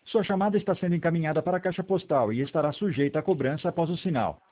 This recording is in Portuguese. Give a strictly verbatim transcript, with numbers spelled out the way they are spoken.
Sua chamada está sendo encaminhada para a caixa postal e estará sujeita a cobrança após o sinal.